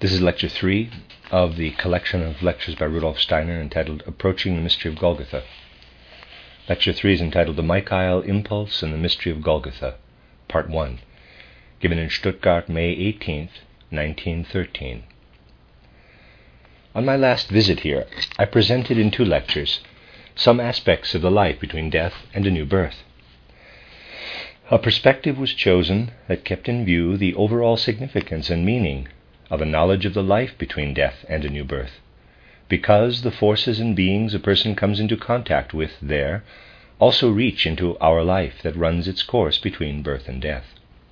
This is Lecture 3 of the collection of lectures by Rudolf Steiner entitled Approaching the Mystery of Golgotha. Lecture 3 is entitled The Michael Impulse and the Mystery of Golgotha, Part 1, given in Stuttgart, May 18th, 1913. On my last visit here, I presented in 2 lectures some aspects of the life between death and a new birth. A perspective was chosen that kept in view the overall significance and meaning of a knowledge of the life between death and a new birth, because the forces and beings a person comes into contact with there also reach into our life that runs its course between birth and death.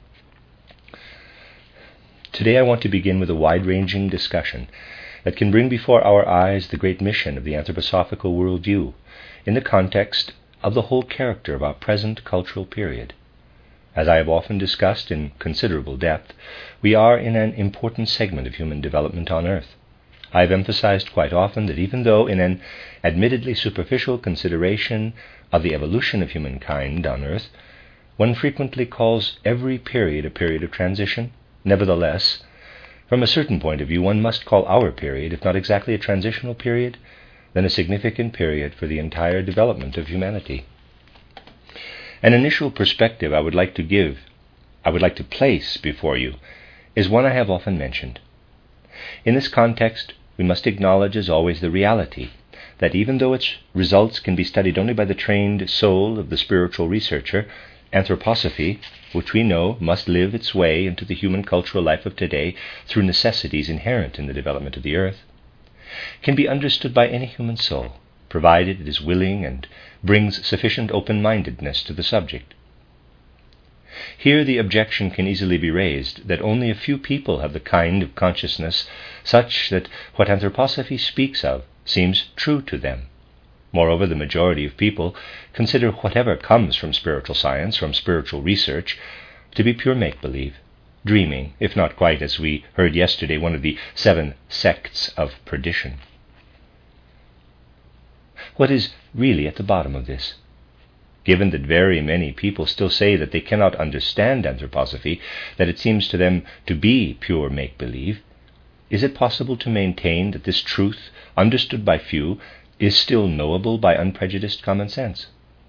Today I want to begin with a wide-ranging discussion that can bring before our eyes the great mission of the anthroposophical worldview in the context of the whole character of our present cultural period. As I have often discussed in considerable depth, we are in an important segment of human development on Earth. I have emphasized quite often that even though in an admittedly superficial consideration of the evolution of humankind on Earth, one frequently calls every period a period of transition, nevertheless, from a certain point of view, one must call our period, if not exactly a transitional period, then a significant period for the entire development of humanity. An initial perspective I would like to place before you, is one I have often mentioned. In this context, we must acknowledge, as always, the reality that even though its results can be studied only by the trained soul of the spiritual researcher, anthroposophy, which we know must live its way into the human cultural life of today through necessities inherent in the development of the earth, can be understood by any human soul, provided it is willing and brings sufficient open-mindedness to the subject. Here the objection can easily be raised that only a few people have the kind of consciousness such that what anthroposophy speaks of seems true to them. Moreover, the majority of people consider whatever comes from spiritual science, from spiritual research, to be pure make-believe, dreaming, if not quite, as we heard yesterday, one of the 7 sects of perdition. What is really at the bottom of this? Given that very many people still say that they cannot understand anthroposophy, that it seems to them to be pure make-believe, is it possible to maintain that this truth, understood by few, is still knowable by unprejudiced common sense?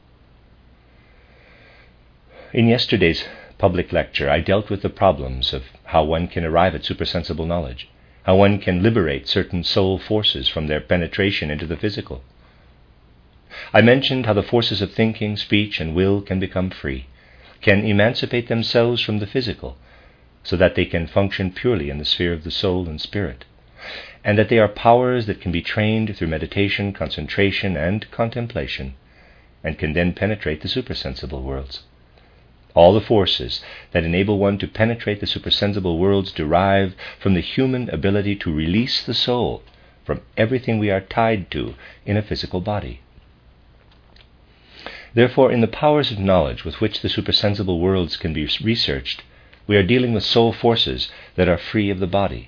In yesterday's public lecture, I dealt with the problems of how one can arrive at supersensible knowledge, how one can liberate certain soul forces from their penetration into the physical. I mentioned how the forces of thinking, speech, and will can become free, can emancipate themselves from the physical, so that they can function purely in the sphere of the soul and spirit, and that they are powers that can be trained through meditation, concentration, and contemplation, and can then penetrate the supersensible worlds. All the forces that enable one to penetrate the supersensible worlds derive from the human ability to release the soul from everything we are tied to in a physical body. Therefore, in the powers of knowledge with which the supersensible worlds can be researched, we are dealing with soul forces that are free of the body.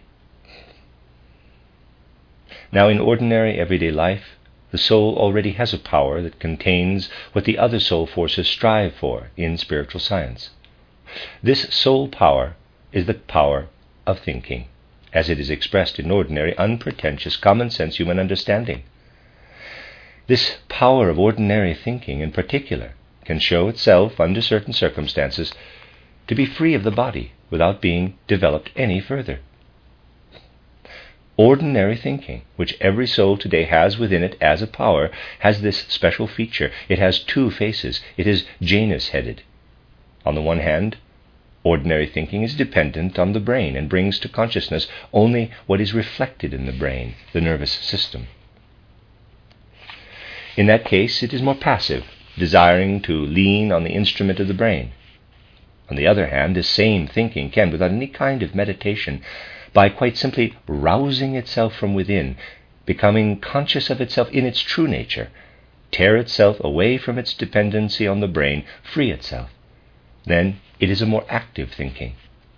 Now, in ordinary everyday life, the soul already has a power that contains what the other soul forces strive for in spiritual science. This soul power is the power of thinking, as it is expressed in ordinary, unpretentious, common-sense human understanding. This power of ordinary thinking, in particular, can show itself, under certain circumstances, to be free of the body without being developed any further. Ordinary thinking, which every soul today has within it as a power, has this special feature. It has 2 faces. It is Janus-headed. On the one hand, ordinary thinking is dependent on the brain and brings to consciousness only what is reflected in the brain, the nervous system. In that case, it is more passive, desiring to lean on the instrument of the brain. On the other hand, this same thinking can, without any kind of meditation, by quite simply rousing itself from within, becoming conscious of itself in its true nature, tear itself away from its dependency on the brain, free itself. Then it is a more active thinking.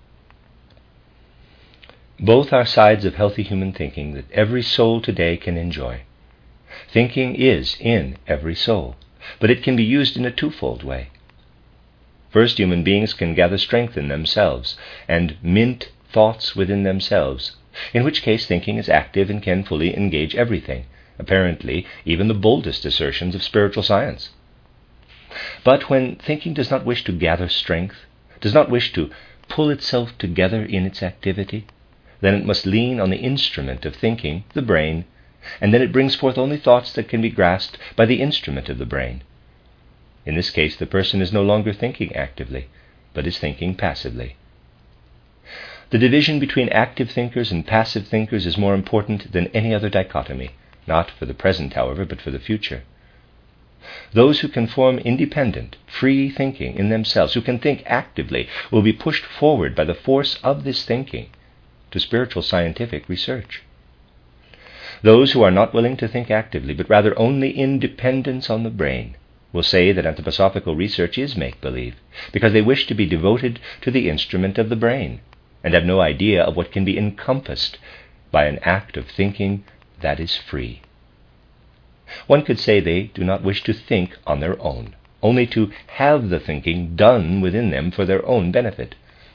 Both are sides of healthy human thinking that every soul today can enjoy. Thinking is in every soul, but it can be used in a 2-fold way. First, human beings can gather strength in themselves and mint thoughts within themselves in which case thinking is active and can fully engage everything, apparently even the boldest assertions of spiritual science. But when thinking does not wish to gather strength, does not wish to pull itself together in its activity, then it must lean on the instrument of thinking, the brain, and then it brings forth only thoughts that can be grasped by the instrument of the brain. In this case, the person is no longer thinking actively, but is thinking passively. The division between active thinkers and passive thinkers is more important than any other dichotomy, not for the present, however, but for the future. Those who can form independent, free thinking in themselves, who can think actively, will be pushed forward by the force of this thinking to spiritual scientific research. Those who are not willing to think actively, but rather only in dependence on the brain, will say that anthroposophical research is make-believe, because they wish to be devoted to the instrument of the brain, and have no idea of what can be encompassed by an act of thinking that is free. One could say they do not wish to think on their own, only to have the thinking done within them for their own benefit.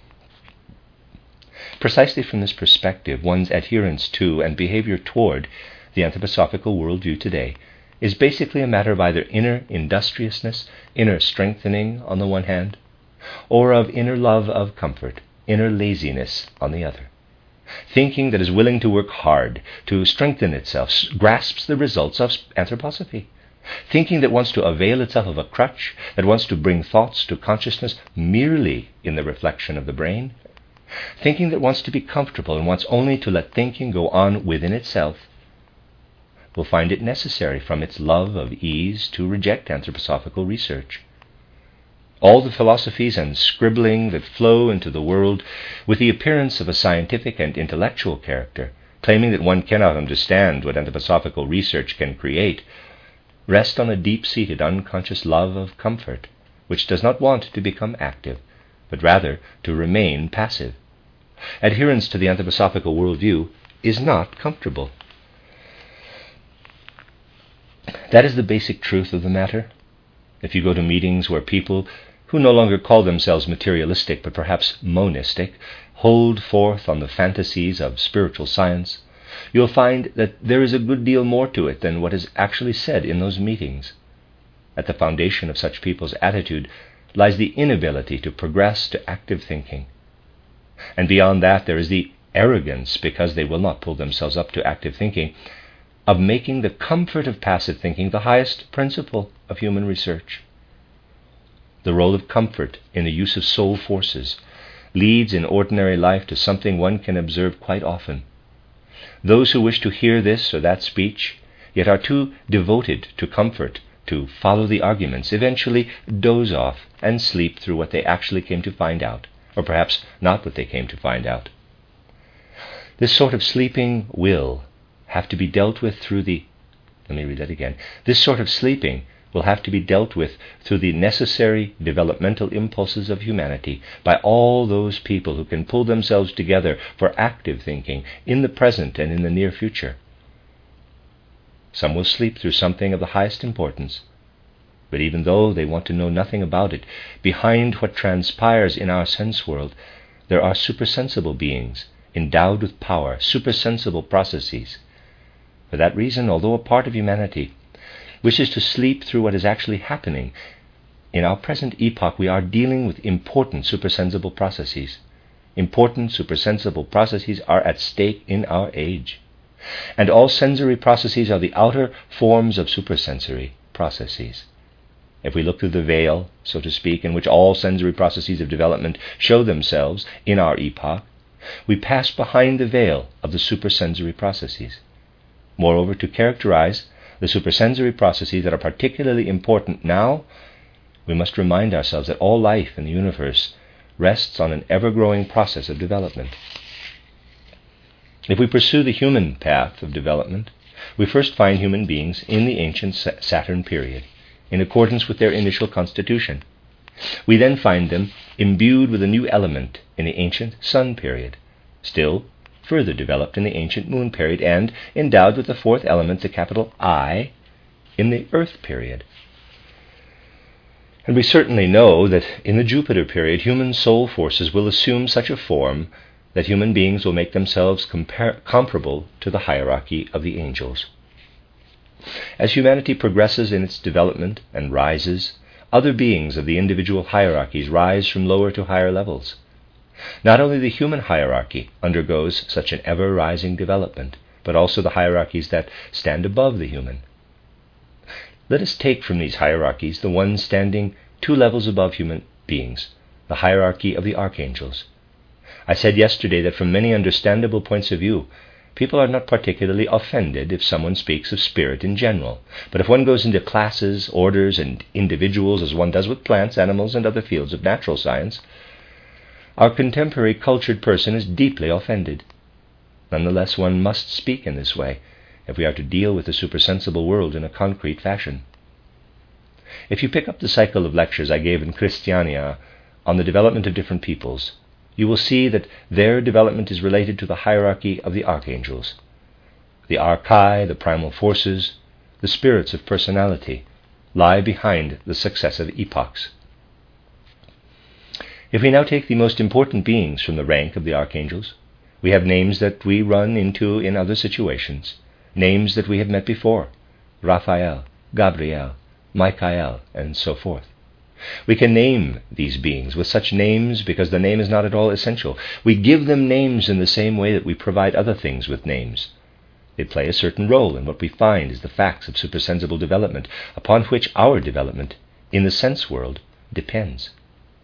Precisely from this perspective, one's adherence to and behavior toward the anthroposophical worldview today is basically a matter of either inner industriousness, inner strengthening on the one hand, or of inner love of comfort, inner laziness on the other. Thinking that is willing to work hard, to strengthen itself, grasps the results of anthroposophy. Thinking that wants to avail itself of a crutch, that wants to bring thoughts to consciousness merely in the reflection of the brain. Thinking that wants to be comfortable and wants only to let thinking go on within itself, will find it necessary from its love of ease to reject anthroposophical research. All the philosophies and scribbling that flow into the world with the appearance of a scientific and intellectual character, claiming that one cannot understand what anthroposophical research can create, rest on a deep-seated unconscious love of comfort, which does not want to become active, but rather to remain passive. Adherence to the anthroposophical worldview is not comfortable. That is the basic truth of the matter. If you go to meetings where people who no longer call themselves materialistic but perhaps monistic hold forth on the fantasies of spiritual science, you'll find that there is a good deal more to it than what is actually said in those meetings. At the foundation of such people's attitude lies the inability to progress to active thinking. And beyond that, there is the arrogance, because they will not pull themselves up to active thinking, of making the comfort of passive thinking the highest principle of human research. The role of comfort in the use of soul forces leads in ordinary life to something one can observe quite often. Those who wish to hear this or that speech, yet are too devoted to comfort to follow the arguments, eventually doze off and sleep through what they actually came to find out, or perhaps not what they came to find out. This sort of sleeping will have to be dealt with through the... This sort of sleeping will have to be dealt with through the necessary developmental impulses of humanity by all those people who can pull themselves together for active thinking in the present and in the near future. Some will sleep through something of the highest importance, but even though they want to know nothing about it, behind what transpires in our sense world, there are supersensible beings endowed with power, supersensible processes. For that reason, although a part of humanity wishes to sleep through what is actually happening, in our present epoch we are dealing with important supersensible processes. Important supersensible processes are at stake in our age. And all sensory processes are the outer forms of supersensory processes. If we look through the veil, so to speak, in which all sensory processes of development show themselves in our epoch, we pass behind the veil of the supersensory processes. Moreover, to characterize the supersensory processes that are particularly important now, we must remind ourselves that all life in the universe rests on an ever-growing process of development. If we pursue the human path of development, we first find human beings in the ancient Saturn period, in accordance with their initial constitution. We then find them imbued with a new element in the ancient Sun period, still further developed in the ancient Moon period, and endowed with the fourth element, the capital I, in the Earth period. And we certainly know that in the Jupiter period, human soul forces will assume such a form that human beings will make themselves comparable to the hierarchy of the angels. As humanity progresses in its development and rises, other beings of the individual hierarchies rise from lower to higher levels. Not only the human hierarchy undergoes such an ever-rising development, but also the hierarchies that stand above the human. Let us take from these hierarchies the one standing 2 levels above human beings, the hierarchy of the archangels. I said yesterday that from many understandable points of view, people are not particularly offended if someone speaks of spirit in general. But if one goes into classes, orders, and individuals, as one does with plants, animals, and other fields of natural science, our contemporary cultured person is deeply offended. Nonetheless, one must speak in this way if we are to deal with the supersensible world in a concrete fashion. If you pick up the cycle of lectures I gave in Christiania on the development of different peoples, you will see that their development is related to the hierarchy of the archangels. The archai, the primal forces, the spirits of personality, lie behind the successive epochs. If we now take the most important beings from the rank of the archangels, we have names that we run into in other situations, names that we have met before: Raphael, Gabriel, Michael, and so forth. We can name these beings with such names because the name is not at all essential. We give them names in the same way that we provide other things with names. They play a certain role in what we find is the facts of supersensible development, upon which our development in the sense world depends.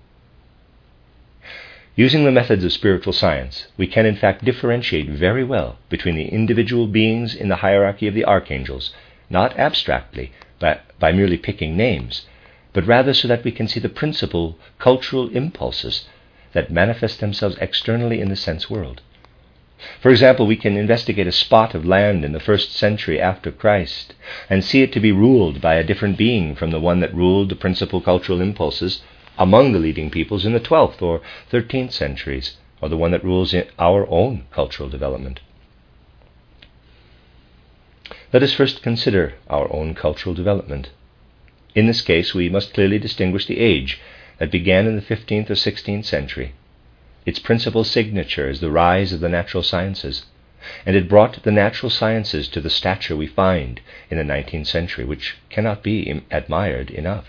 Using the methods of spiritual science, we can in fact differentiate very well between the individual beings in the hierarchy of the archangels, not abstractly, by merely picking names, but rather so that we can see the principal cultural impulses that manifest themselves externally in the sense world. For example, we can investigate a spot of land in the 1st century after Christ and see it to be ruled by a different being from the one that ruled the principal cultural impulses among the leading peoples in the 12th or 13th centuries, or the one that rules in our own cultural development. Let us first consider our own cultural development. In this case, we must clearly distinguish the age that began in the 15th or 16th century. Its principal signature is the rise of the natural sciences, and it brought the natural sciences to the stature we find in the 19th century, which cannot be admired enough.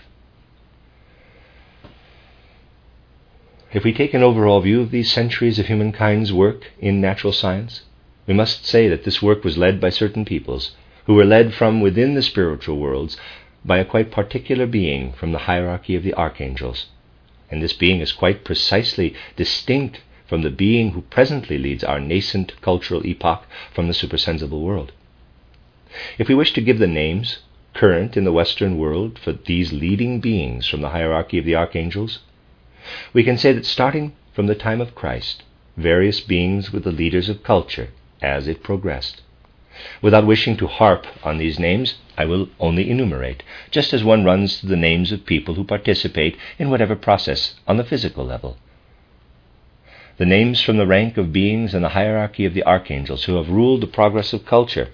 If we take an overall view of these centuries of humankind's work in natural science, we must say that this work was led by certain peoples who were led from within the spiritual worlds by a quite particular being from the hierarchy of the archangels. And this being is quite precisely distinct from the being who presently leads our nascent cultural epoch from the supersensible world. If we wish to give the names current in the Western world for these leading beings from the hierarchy of the archangels, we can say that starting from the time of Christ, various beings were the leaders of culture as it progressed. Without wishing to harp on these names, I will only enumerate, just as one runs through the names of people who participate in whatever process on the physical level. The names from the rank of beings in the hierarchy of the archangels who have ruled the progress of culture: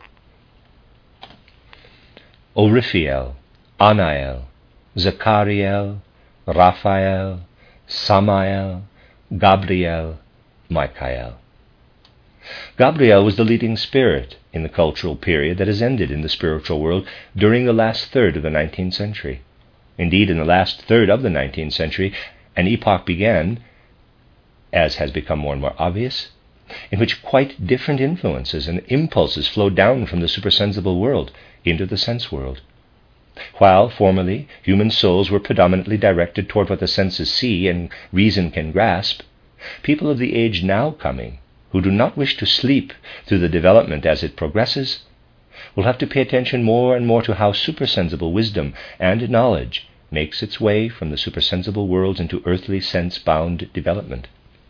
Oriphiel, Anael, Zachariel, Raphael, Samael, Gabriel, Michael. Gabriel was the leading spirit in the cultural period that has ended in the spiritual world during the last third of the 19th century. Indeed, in the last third of the 19th century, an epoch began, as has become more and more obvious, in which quite different influences and impulses flowed down from the supersensible world into the sense world. While formerly human souls were predominantly directed toward what the senses see and reason can grasp, people of the age now coming, who do not wish to sleep through the development as it progresses, will have to pay attention more and more to how supersensible wisdom and knowledge makes its way from the supersensible worlds into earthly sense-bound development.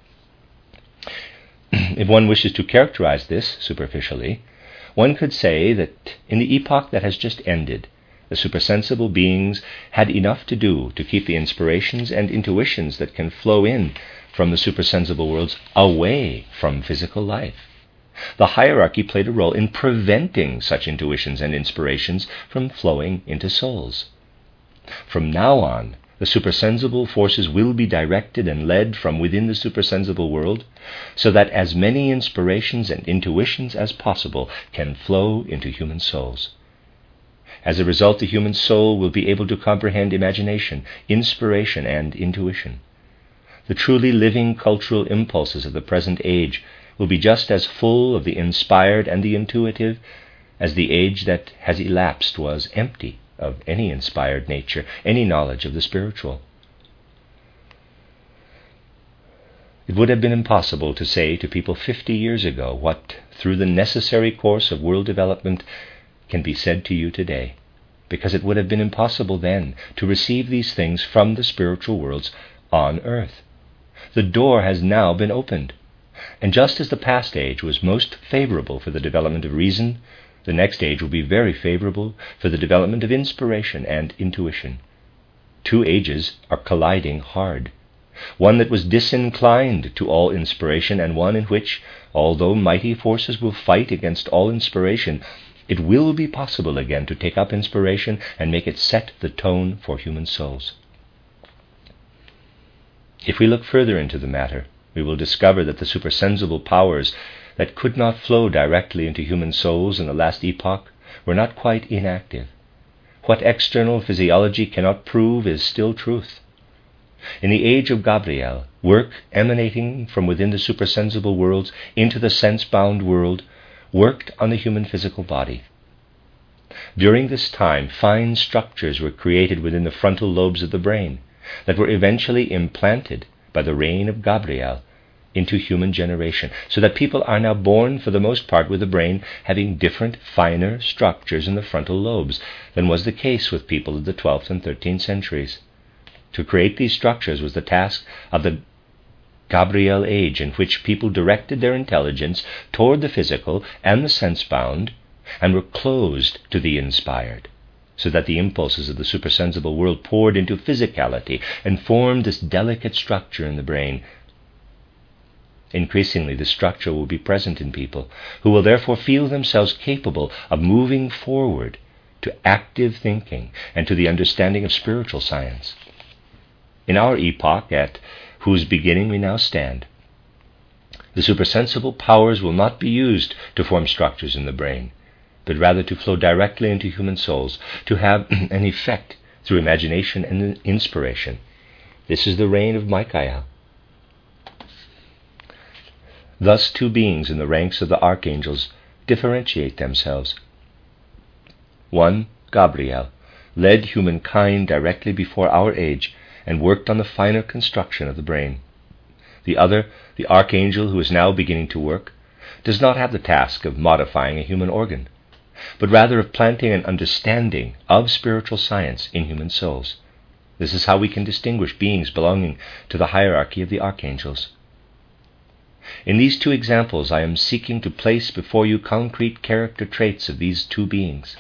If one wishes to characterize this superficially, one could say that in the epoch that has just ended, the supersensible beings had enough to do to keep the inspirations and intuitions that can flow in from the supersensible worlds away from physical life. The hierarchy played a role in preventing such intuitions and inspirations from flowing into souls. From now on, The supersensible forces will be directed and led from within the supersensible world, so that as many inspirations and intuitions as possible can flow into human souls. As a result, the human soul will be able to comprehend imagination, inspiration, and intuition. The truly living cultural impulses of the present age will be just as full of the inspired and the intuitive as the age that has elapsed was empty of any inspired nature, any knowledge of the spiritual. It would have been impossible to say to people 50 years ago what, through the necessary course of world development, can be said to you today, because it would have been impossible then to receive these things from the spiritual worlds on earth. The door has now been opened, and just as the past age was most favorable for the development of reason, the next age will be very favorable for the development of inspiration and intuition. Two ages are colliding hard. One that was disinclined to all inspiration, and one in which, although mighty forces will fight against all inspiration, it will be possible again to take up inspiration and make it set the tone for human souls. If we look further into the matter, we will discover that the supersensible powers that could not flow directly into human souls in the last epoch were not quite inactive. What external physiology cannot prove is still truth. In the age of Gabriel, work emanating from within the supersensible worlds into the sense-bound world worked on the human physical body. During this time, fine structures were created within the frontal lobes of the brain that were eventually implanted by the reign of Gabriel into human generation, so that people are now born for the most part with the brain having different, finer structures in the frontal lobes than was the case with people of the 12th and 13th centuries. To create these structures was the task of the Gabriel age, in which people directed their intelligence toward the physical and the sense-bound and were closed to the inspired, so that the impulses of the supersensible world poured into physicality and formed this delicate structure in the brain. Increasingly, the structure will be present in people, who will therefore feel themselves capable of moving forward to active thinking and to the understanding of spiritual science. In our epoch, at whose beginning we now stand, the supersensible powers will not be used to form structures in the brain, but rather to flow directly into human souls, to have an effect through imagination and inspiration. This is the reign of Michael. Thus, two beings in the ranks of the archangels differentiate themselves. One, Gabriel, led humankind directly before our age and worked on the finer construction of the brain. The other, the archangel who is now beginning to work, does not have the task of modifying a human organ, but rather of planting an understanding of spiritual science in human souls. This is how we can distinguish beings belonging to the hierarchy of the archangels. In these two examples, I am seeking to place before you concrete character traits of these two beings.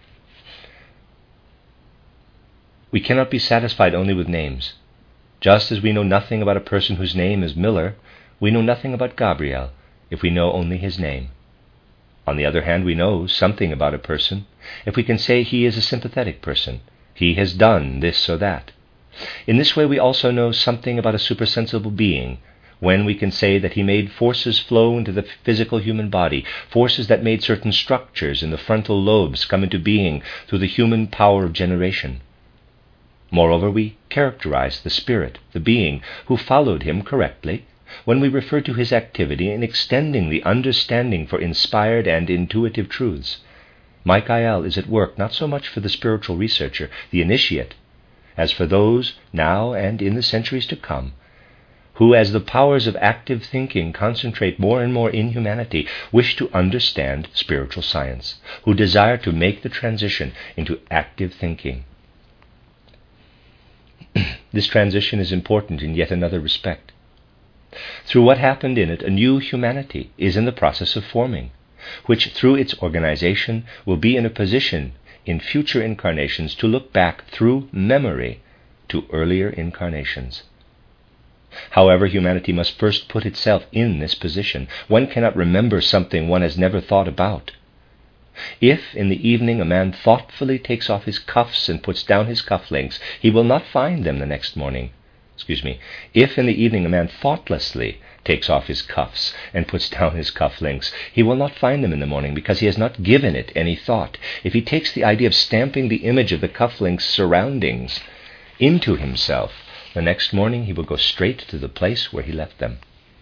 We cannot be satisfied only with names. Just as we know nothing about a person whose name is Miller, we know nothing about Gabriel if we know only his name. On the other hand, we know something about a person if we can say he is a sympathetic person, he has done this or that. In this way, we also know something about a supersensible being when we can say that he made forces flow into the physical human body, forces that made certain structures in the frontal lobes come into being through the human power of generation. Moreover, we characterize the spirit, the being, who followed him correctly when we refer to his activity in extending the understanding for inspired and intuitive truths. Michael is at work not so much for the spiritual researcher, the initiate, as for those now and in the centuries to come, who, as the powers of active thinking concentrate more and more in humanity, wish to understand spiritual science, who desire to make the transition into active thinking. This transition is important in yet another respect. Through what happened in it, a new humanity is in the process of forming, which through its organization will be in a position in future incarnations to look back through memory to earlier incarnations. However, humanity must first put itself in this position. One cannot remember something one has never thought about. If in the evening a man thoughtfully takes off his cuffs and puts down his cufflinks, he will not find them the next morning. If in the evening a man thoughtlessly takes off his cuffs and puts down his cufflinks, he will not find them in the morning because he has not given it any thought. If he takes the idea of stamping the image of the cufflinks' surroundings into himself, the next morning he will go straight to the place where he left them.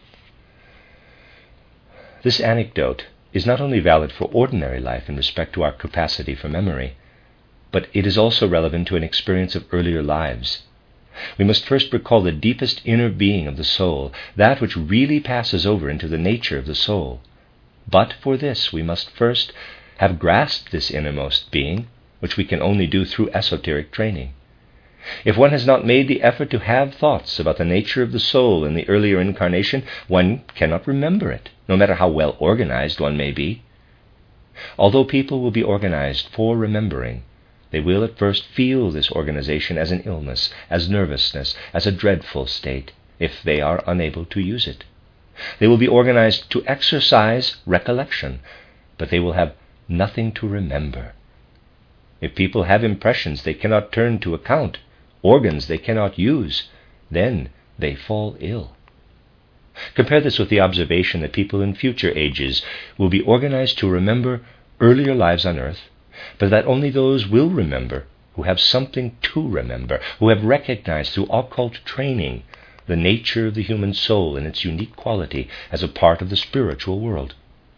This anecdote is not only valid for ordinary life in respect to our capacity for memory, but it is also relevant to an experience of earlier lives. We must first recall the deepest inner being of the soul, that which really passes over into the nature of the soul. But for this we must first have grasped this innermost being, which we can only do through esoteric training. If one has not made the effort to have thoughts about the nature of the soul in the earlier incarnation, one cannot remember it, no matter how well organized one may be. Although people will be organized for remembering, they will at first feel this organization as an illness, as nervousness, as a dreadful state, if they are unable to use it. They will be organized to exercise recollection, but they will have nothing to remember. If people have impressions they cannot turn to account, organs they cannot use, then they fall ill. Compare this with the observation that people in future ages will be organized to remember earlier lives on earth, but that only those will remember who have something to remember, who have recognized through occult training the nature of the human soul and its unique quality as a part of the spiritual world.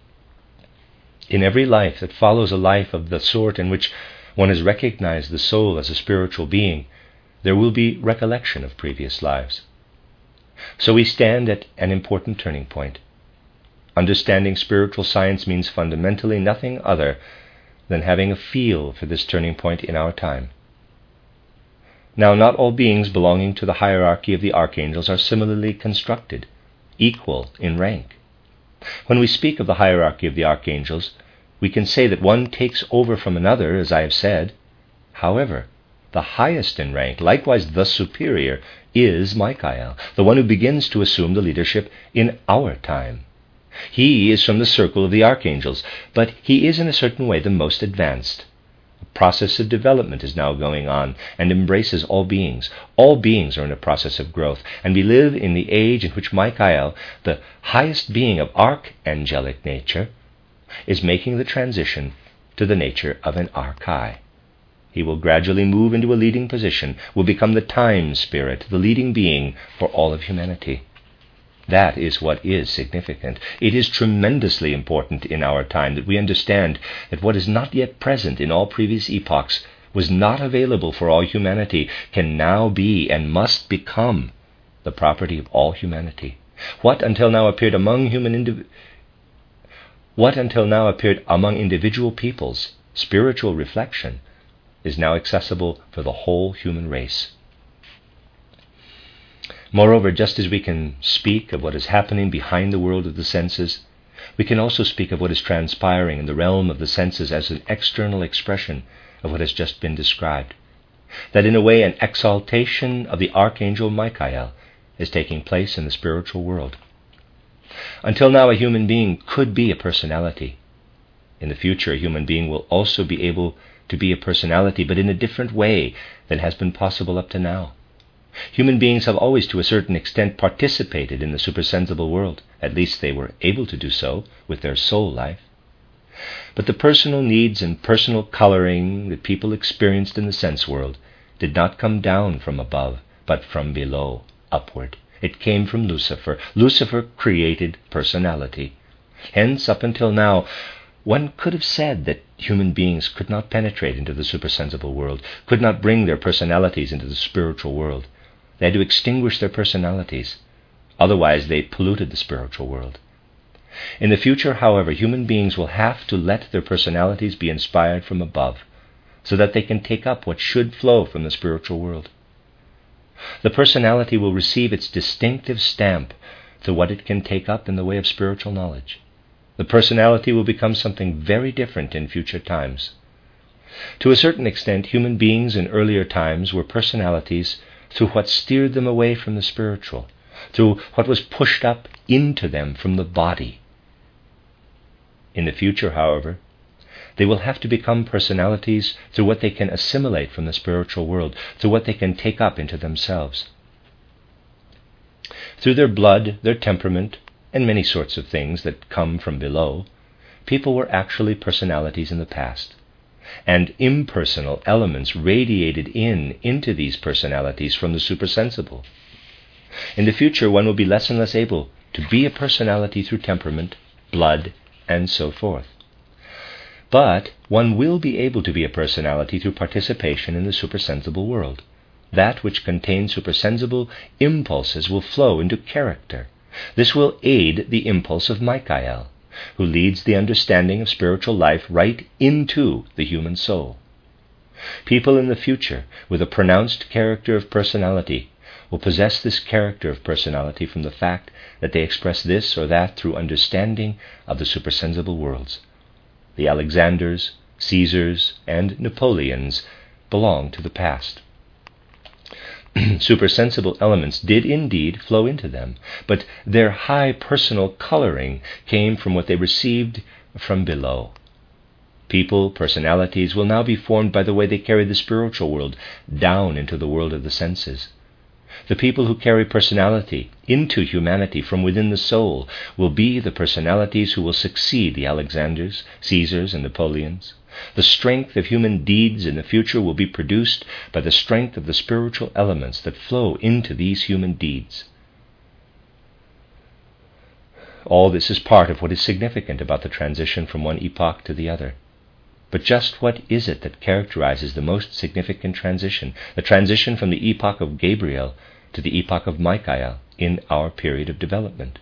In every life that follows a life of the sort in which one has recognized the soul as a spiritual being, there will be recollection of previous lives. So we stand at an important turning point. Understanding spiritual science means fundamentally nothing other than having a feel for this turning point in our time. Now, not all beings belonging to the hierarchy of the archangels are similarly constructed, equal in rank. When we speak of the hierarchy of the archangels, we can say that one takes over from another, as I have said. However, the highest in rank, likewise the superior, is Michael, the one who begins to assume the leadership in our time. He is from the circle of the archangels, but he is in a certain way the most advanced. A process of development is now going on and embraces all beings. All beings are in a process of growth, and we live in the age in which Michael, the highest being of archangelic nature, is making the transition to the nature of an archai. He will gradually move into a leading position, will become the time spirit, the leading being for all of humanity. That is what is significant. It is tremendously important in our time that we understand that what is not yet present in all previous epochs, was not available for all humanity, can now be and must become the property of all humanity. What until now appeared among individual peoples, spiritual reflection, is now accessible for the whole human race. Moreover, just as we can speak of what is happening behind the world of the senses, we can also speak of what is transpiring in the realm of the senses as an external expression of what has just been described. That in a way an exaltation of the archangel Michael is taking place in the spiritual world. Until now, a human being could be a personality. In the future, a human being will also be able to be a personality, but in a different way than has been possible up to now. Human beings have always, to a certain extent, participated in the supersensible world. At least they were able to do so with their soul life. But the personal needs and personal coloring that people experienced in the sense world did not come down from above, but from below, upward. It came from Lucifer. Lucifer created personality. Hence, up until now, one could have said that human beings could not penetrate into the supersensible world, could not bring their personalities into the spiritual world. They had to extinguish their personalities. Otherwise, they polluted the spiritual world. In the future, however, human beings will have to let their personalities be inspired from above, so that they can take up what should flow from the spiritual world. The personality will receive its distinctive stamp through what it can take up in the way of spiritual knowledge. The personality will become something very different in future times. To a certain extent, human beings in earlier times were personalities through what steered them away from the spiritual, through what was pushed up into them from the body. In the future, however, They will have to become personalities through what they can assimilate from the spiritual world, through what they can take up into themselves. Through their blood, their temperament, and many sorts of things that come from below, people were actually personalities in the past, and impersonal elements radiated into these personalities from the supersensible. In the future, one will be less and less able to be a personality through temperament, blood, and so forth. But one will be able to be a personality through participation in the supersensible world. That which contains supersensible impulses will flow into character. This will aid the impulse of Michael, who leads the understanding of spiritual life right into the human soul. People in the future with a pronounced character of personality will possess this character of personality from the fact that they express this or that through understanding of the supersensible worlds. The Alexanders, Caesars, and Napoleons belong to the past. Supersensible elements did indeed flow into them, but their high personal coloring came from what they received from below. People, personalities, will now be formed by the way they carry the spiritual world down into the world of the senses. The people who carry personality into humanity from within the soul will be the personalities who will succeed the Alexanders, Caesars, and Napoleons. The strength of human deeds in the future will be produced by the strength of the spiritual elements that flow into these human deeds. All this is part of what is significant about the transition from one epoch to the other. But just what is it that characterizes the most significant transition, the transition from the epoch of Gabriel to the epoch of Michael in our period of development?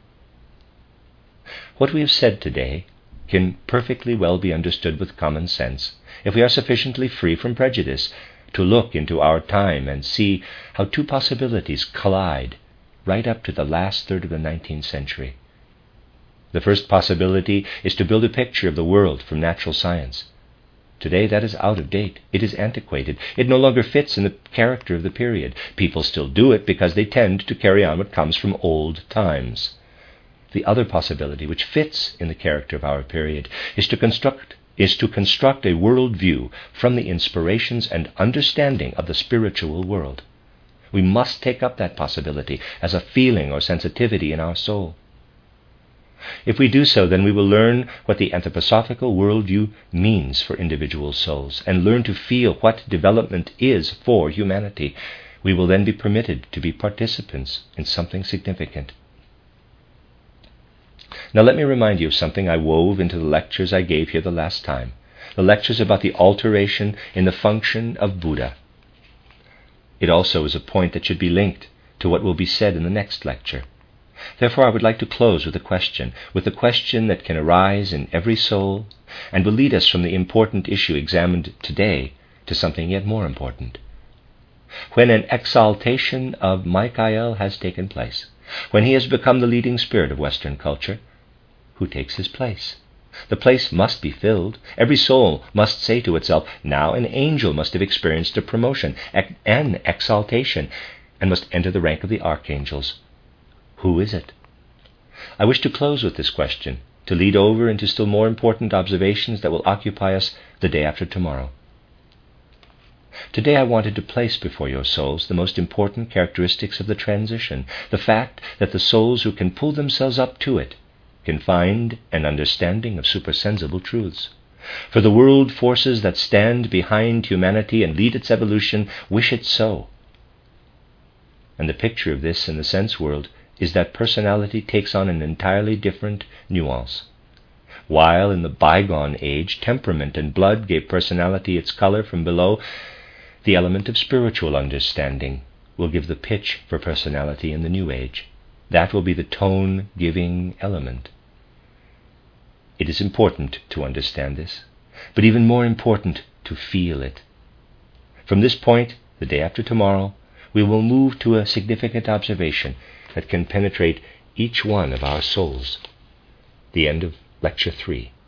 What we have said today can perfectly well be understood with common sense if we are sufficiently free from prejudice to look into our time and see how two possibilities collide right up to the last third of the 19th century. The first possibility is to build a picture of the world from natural science. Today that is out of date. It is antiquated. It no longer fits in the character of the period. People still do it because they tend to carry on what comes from old times. The other possibility, which fits in the character of our period, is to construct a world view from the inspirations and understanding of the spiritual world. We must take up that possibility as a feeling or sensitivity in our soul. If we do so, then we will learn what the anthroposophical worldview means for individual souls and learn to feel what development is for humanity. We will then be permitted to be participants in something significant. Now let me remind you of something I wove into the lectures I gave here the last time, the lectures about the alteration in the function of Buddha. It also is a point that should be linked to what will be said in the next lecture. Therefore, I would like to close with a question that can arise in every soul and will lead us from the important issue examined today to something yet more important. When an exaltation of Michael has taken place, when he has become the leading spirit of Western culture, who takes his place? The place must be filled. Every soul must say to itself, now an angel must have experienced a promotion, an exaltation, and must enter the rank of the archangels. Who is it? I wish to close with this question, to lead over into still more important observations that will occupy us the day after tomorrow. Today I wanted to place before your souls the most important characteristics of the transition, the fact that the souls who can pull themselves up to it can find an understanding of supersensible truths. For the world forces that stand behind humanity and lead its evolution wish it so. And the picture of this in the sense world is that personality takes on an entirely different nuance. While in the bygone age temperament and blood gave personality its color from below, the element of spiritual understanding will give the pitch for personality in the new age. That will be the tone-giving element. It is important to understand this, but even more important to feel it. From this point, the day after tomorrow, we will move to a significant observation that can penetrate each one of our souls. The end of Lecture 3.